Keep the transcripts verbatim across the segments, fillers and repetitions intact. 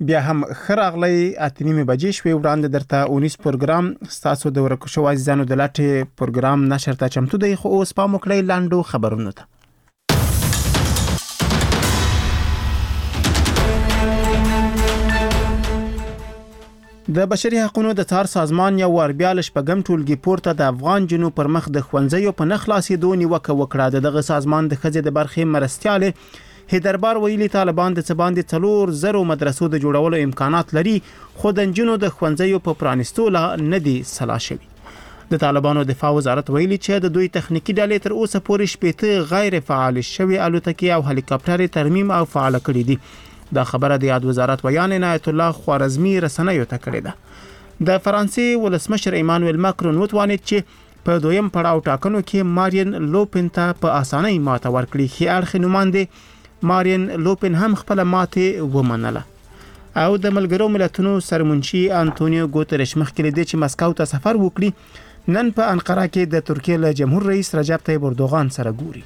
بیا هم خراغلی اتنیمه بجې شوي وړاندې درته اونیس پروګرام ستاسو د ورکو شو عزیزانو د لاټې پروګرام نشر ته چمتو دی خو اوس پام وکړئ لاندو خبرونو ته. د بشري حقوقو د څار سازمان یو ور بیا ل شپږم ټولګي پورته د افغان جنو پر مخ د خوندزیو په نخلاصېدو نیوکه وکړه. دغه سازمان د خځې د برخې مرستیاله هیدربار ویلي طالبان د څباندې څلور زرو مدرسو د جوړولو امکانات لري خو د جنو د خوندزیو په پرانستو لا نه دي سلا شوي. د طالبانو دفاع وزارت ویلي چې د دوی تخنیکی ډلې تر اوسه پورې شپېته غیر فعال شوي الوتکې او هلیکاپټر ترمیم او فعال کړي دي. دا خبره د یاد وزارت ویان عنایت الله خوارزمی رسنیو ته کړې ده. د فرانسې ولسمشر ایمانوئل ماکرون وتوانید چې په دویم پړاو ټاکنو کې مارین لوپن ته په اسانۍ ماته ورکړي. خې اړخ نوماندې مارین لوپن هم خپل ماته ومنله. او د ملګرو ملتونو سرمنشي انټونیو ګوتریش مخکې لدی چې مسکو ته سفر وکړي نن په انقره کې د ترکیې له جمهور رئیس رجب طیب اردوغان سره ګوري.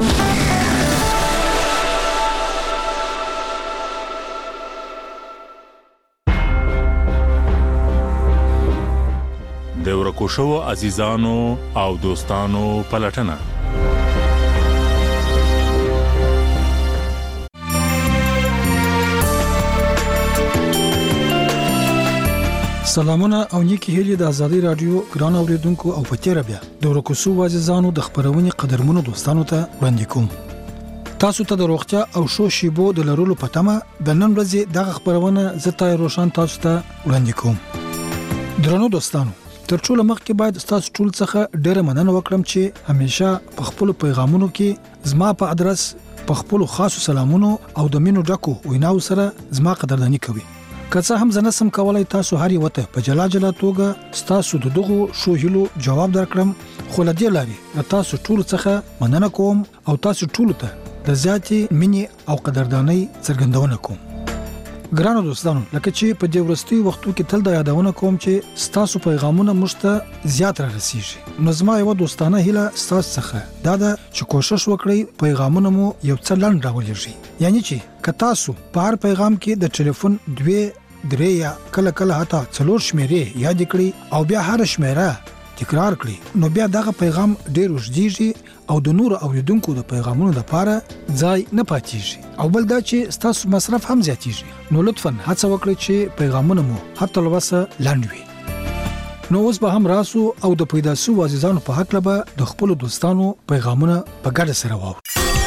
د ورکو شو عزیزانو او دوستانو پلټنه. سلامونه او نیکی هیلې د ازادي رادیو ګران اوریدونکو او پټیره بیا د ورکو شو عزیزانو د خبرونې قدرمنو دوستانو ته وړاندې کوم. تاسو ته د روغتیا او شو شیبو د لرلو پټمه د نن ورځې دغه خبرونه زتا روشن تاسو ته وړاندې کوم. درنو دوستانو تر ټولو مخکې باید تاسو ټول څخه ډېر مننه وکړم چې همیشه په خپل پیغامونو کې زما په ادرس په خپل خاصو سلامونو او د مینو ډکو ویناو سره زما قدردانی کوي. که څه هم زنه سم کولای تاسو هر یو ته په جلا جلا توګه تاسو د دغه شو هلو جواب درکړم خو لدی لاري تاسو ټول څخه مننه کوم او تاسو ټول ته د ذاتي مینې او قدردانی څرګندونه کوم. ګرانو دوستانو لکه چې په دې ورستي وختو کې تل د یادونه کوم چې ستاسو پیغامونه مشته زیات را رسیږي. نو زما یو دوستانه هیله ستاسو څخه دا ده چې کوشش وکړئ پیغامونه مو یو څه لاند راولېږي. یعنی چې که تاسو په هر پیغام کې د ټلیفون دوه درې یا کله کله حتی څلور شمیرې یاد کړئ او بیا هر شمیره تکرار کړئ نو بیا دغه پیغام ډیر وژديږي او د نور اوریدونکو د پیغامونو لپاره ځای نه پاتېږي. او بل دا چې تاسو مصرف هم زیاتېږي. نو لطفاً هڅه وکړئ چې پیغامونه مو حتی لوسه لاند وي. نو اوس به هم راسو او د پیدا سو عزیزانو په حق لبه د خپل دوستانو پیغامونه په ګډه سره واورو.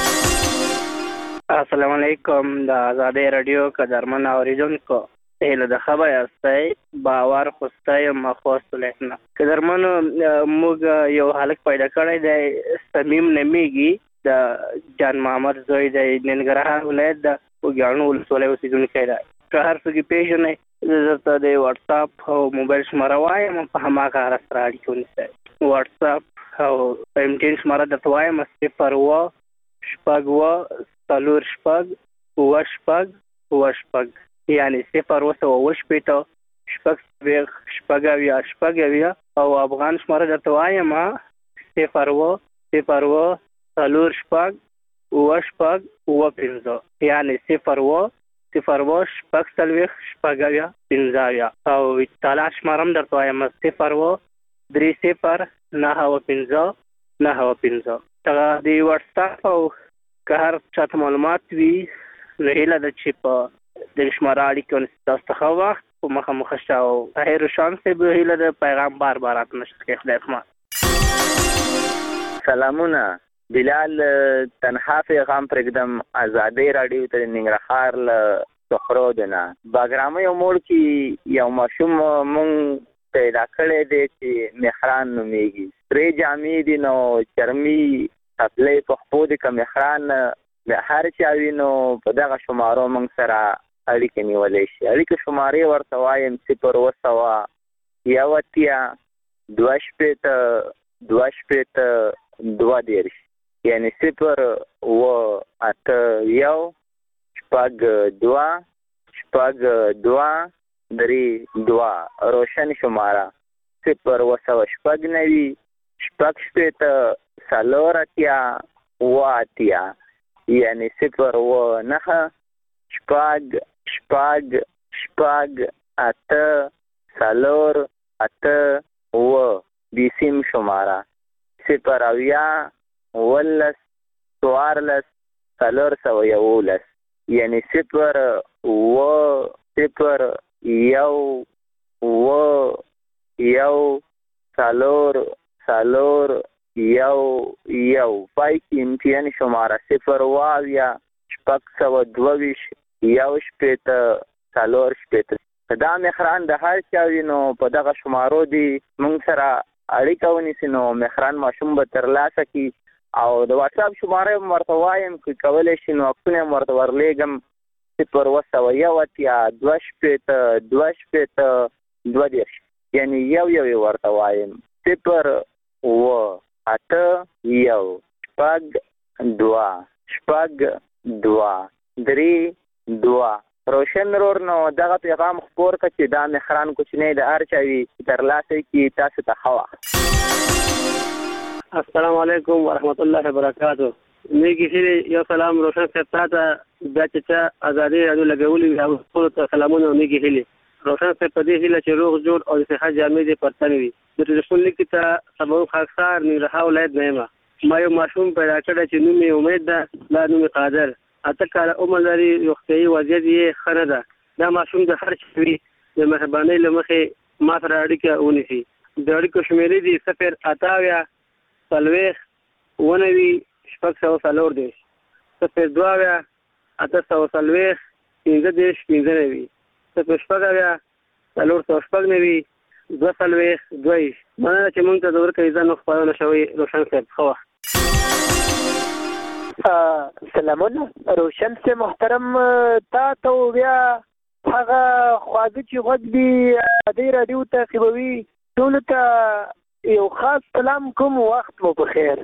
السلام علیکم د آزادی رادیو قدرمن اوریدونکو هله د خبر استای باور خوستای مخواست لیکنه قدرمن موږ یو حالت پیدا کړی د سمیم نمیږي د جان محمد زوی د ننګرهار ولایت د وګړو ولسوالۍ اوسیدونکی دی. که هر څه کې پیژنې زه د واتس اپ او موبایل شماره وایم په هماغه سره اړیکه ونیسئ. واتس اپ او ایم ټي ان شماره درته وایم صفر اوه شپږ اوه څلور شپږ اوه شپږ اوه شپږ یعنی صفر اوه سوه اوه شپېته شپږ څلوېښت شپږ اویا شپږ اویا او افغان شماره درته وایم صفر اوه صفر اوه څلور شپږ اوه شپږ اوه پنځه یعنی صفر اوه صفر اوه شپږ څلوېښت شپږ اویا پنځه اویا او اطلاع شماره هم درته وایم صفر اوه درې صفر نهه اوه پنځه نهه اوه پنځه. دغه د واتس اپ او که هر چاته معلومات وي نو هیله ده چې په د شماره اړیکه ونیسئ. تاسو ته ښه وخت په مخه مخه شه او طاهر روشان صاحب هیله ده پیغام بار بار راتنشت کوي. خدای پاک. سلامونه بلال تنها پیغام پرېږدم آزادی رادیو ته ننګرهار له سخرودنه باګرامه یو موړ کې یو ماشوم مونږ پیدا کړی دی چې مهران نومیږي. سرې جامې دي نو چرمي خپلې په خپو دي که مهران هر چا وي نو په دغه شمارو موږ سره اړیکې نیولی شي. اړیکې شمارې ورته وایم صفر اوه سوه یو اتیا دوه شپېته دوه شپېته دوه دېرش یعنی صفر اوه اته یو شپږ دوه شپږ دوه درې دوه روشن شماره صفر اوه سوه شپږ نوي شپږ شپېته څلور اتیا اوه اتیا یعنی صفر اوه نهه شپږ شپږ شپږ اته څلور اته اوه بیسیم شماره صفر اویا اوولس څوارلس څلور سوه یولس یعنی صفر اوه صفر یو اوه یو څلور څلور یو یو پای کې امتیان شماره صفر واویا شپږ سوه دوه ویشت یو شپېته څلور شپېته دا مهران د هر چا وي نو په دغه شمارو دي موږ سره اړیکه ونیسي نو مهران ماشوم به ترلاسه کړي او د واټساپ شماره هم ورته وایم که کولی شي نو عکسونه هم ورته ورلیږم صفر اوه سوه یو اتیا دوه شپېته دوه شپېته دوه دېرش یعنې یو یو یې ورته وایم صفر اوه اته یو شپږ دوه شپږ دوه درې دوه روشن رور نو دغه پیغام خپور کړه چې دا مهران کوچنی د هر چا وي ترلاسه کړي تاسو ته ښه وخت. السلام علیکم ورحمت الله وبرکاتو. نیکی هیلې یو سلام روشن صاحب ته بیا چې چا ازادي راډیو لګولي او ټولو ته سلامونه او نیکی هیلې روشن صاحب په دې هیله چې روغ جوړ او د صحت جامې دې پر تن وي. د ټلیفون لیک ته سبا خاکسار ننګرهار ولایت نه یم. ما یو ماشوم پیدا کړی چې نوم یې امید ده دا نوم یې قادر اته کاله عمر لري روغتیایي وضعیت یې ښه نه ده. دا ماشوم د هر چا وي د مهربانۍ له مخې ما سره اړیکه ونیسي. د اړیکو شمېرې دي صفر اته اویا څلوېښت اووه نوي شپږ سوه څلور دېرش صفر دوه اویا اته سوه څلوېښت پنځه دېرش پنځه نوي صفر شپږ اویا څلور سوه شپږ نوي دوه څلوېښت دوه ویشت. مننه چې موږ ته د ورکړې ځان خپرونه شوی روشن صاحب. ښه وخت. سلامونه روشن سے محترم تا ته بیا هغه خواږه چې غوږ دي ازادي راډیو تعقیبوي ټولو ته یو خاص سلام کوم. وخت مو په خیر.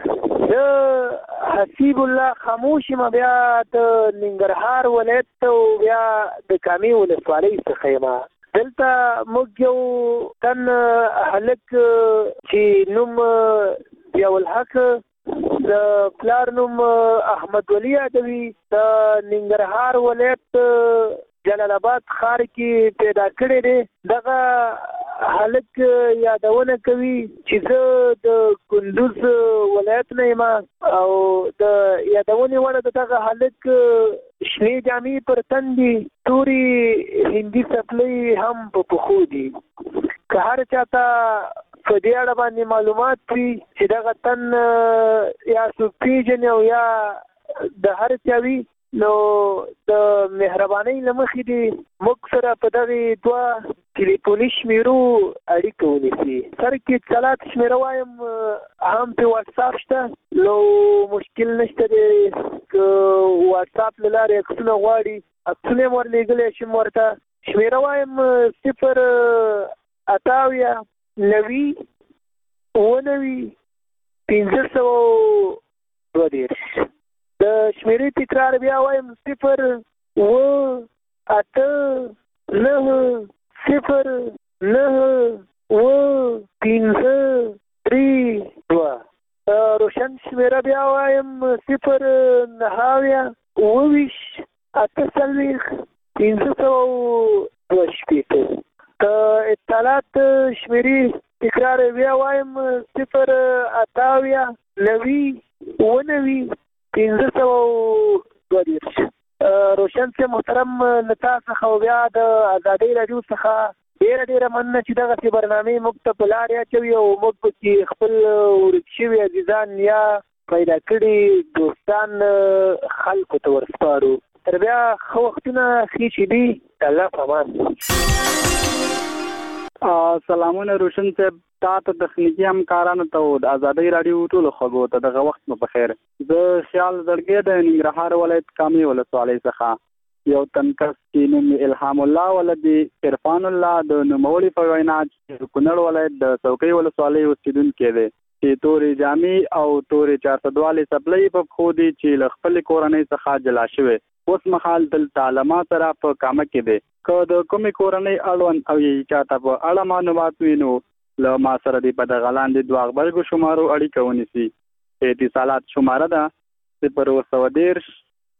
زه حسیب الله خاموش یم بیا د ننګرهار ولایت ته بیا د کامې ولسوالۍ څخه یم. دلته موږ یو تن هلک چې نوم ضیاءالحق د پلار نوم احمد ولی یادوي د ننګرهار ولایت جلال آباد ښار کې پیدا کړی دی. دغه هلک یادونه کوي چې زه د کندوز ولایت نه یم او د یادونې وړ د دغه هلک شنې جامې پر تن دي تورې هندي څپلۍ هم په پښو دي. که هر چاته په دې اړه باندې معلومات وي چې دغه تن یا څوک پیژني او یا د هر چا وي نو د مهربانۍ له مخې دې موږ سره په دغې دوه ټلیفوني شمېرو اړیکه ونیسي. سر کې څلات شمېره وایم هم پې واټساپ شته نو مشکل نشته دی. که واټساپ له لارې عکسونه غواړي عکسونه یې ورلېږلی شم ورته. شمېره وایم صفر اته اویا نوي اووه نوي پنځه سوه دوه دېرش. د شمېرې تکرار بیا وایم صفر اوه اته نهه صفر نهه اوه پنځه درې دوه. روشن شمېره بیا وایم صفر نهه اویا اووه ویشت اته څلوېښت پنځه سوه دوه شپېته. د اطلاعات شمېرې تکرار بیا وایم صفر اته اویا نوي اووه نوي پنځه سوه دوه دېرش. روشن صاحب محترم له تا څخه بیا د ازادۍ راډیو څخه ډېره ډېره مننه چې دغسې برنامې موږ ته په لارې اچوي او موږ پکې خپل ورک شوي عزیزان یا پیدا کړي دوستان خلکو ته ورسپارو. تر بیا ښه وختونه ښې چې دي. الله په امان. سلامونه روشن صاحب تا ته تخنیکي همکارانو ته او د ازادۍ راډیو ټولو خلکو ته دغه وخت مو په خیر. زه خیال زړګی د ننګرهار ولایت کامې ولسوالۍ څخه یو تن کس چې نوم الهام الله ولدي عرفان الله د نوموړي په وینا چې کونړ ولایت د څوکۍ ولسوالۍ اوسېدونکی دی چې تورې جامې او تورې چارسدوالې څپلۍ په پښو دي چې له خپلې کورنۍ څخه جلا شوی. اوس مهال دلته له ما سره په کامه کې دی. که د کومې کورنۍ اړوند او یې چاته په اړه معلومات وي نو له ما سره دې په دغه لاندې دوه غبرګو شمارو اړیکه ونیسي. اتصالات شماره ده صفر اوه سوه دېرش